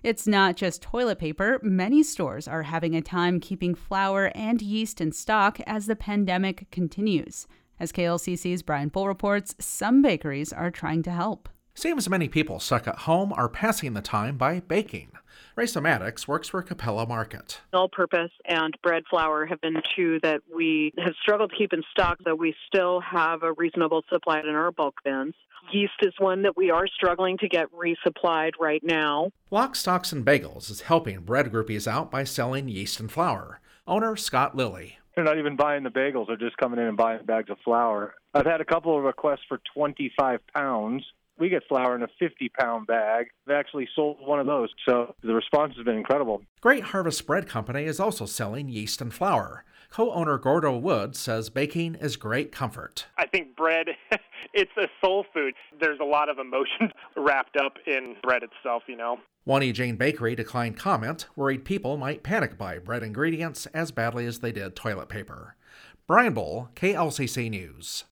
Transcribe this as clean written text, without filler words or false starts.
It's not just toilet paper. Many stores are having a time keeping flour and yeast in stock as the pandemic continues. As KLCC's Brian Bull reports, some bakeries are trying to help. Seems many people stuck at home are passing the time by baking. Raisa Maddox works for Capella Market. All-purpose and bread flour have been two that we have struggled to keep in stock, though we still have a reasonable supply in our bulk bins. Yeast is one that we are struggling to get resupplied right now. Lock, Stocks, and Bagels is helping bread groupies out by selling yeast and flour. Owner Scott Lilly. They're not even buying the bagels. They're just coming in and buying bags of flour. I've had a couple of requests for 25 pounds. We get flour in a 50-pound bag. They actually sold one of those, so the response has been incredible. Great Harvest Bread Company is also selling yeast and flour. Co-owner Gordo Wood says baking is great comfort. I think bread, it's a soul food. There's a lot of emotion wrapped up in bread itself, One E. Jane Bakery declined comment, worried people might panic buy bread ingredients as badly as they did toilet paper. Brian Bull, KLCC News.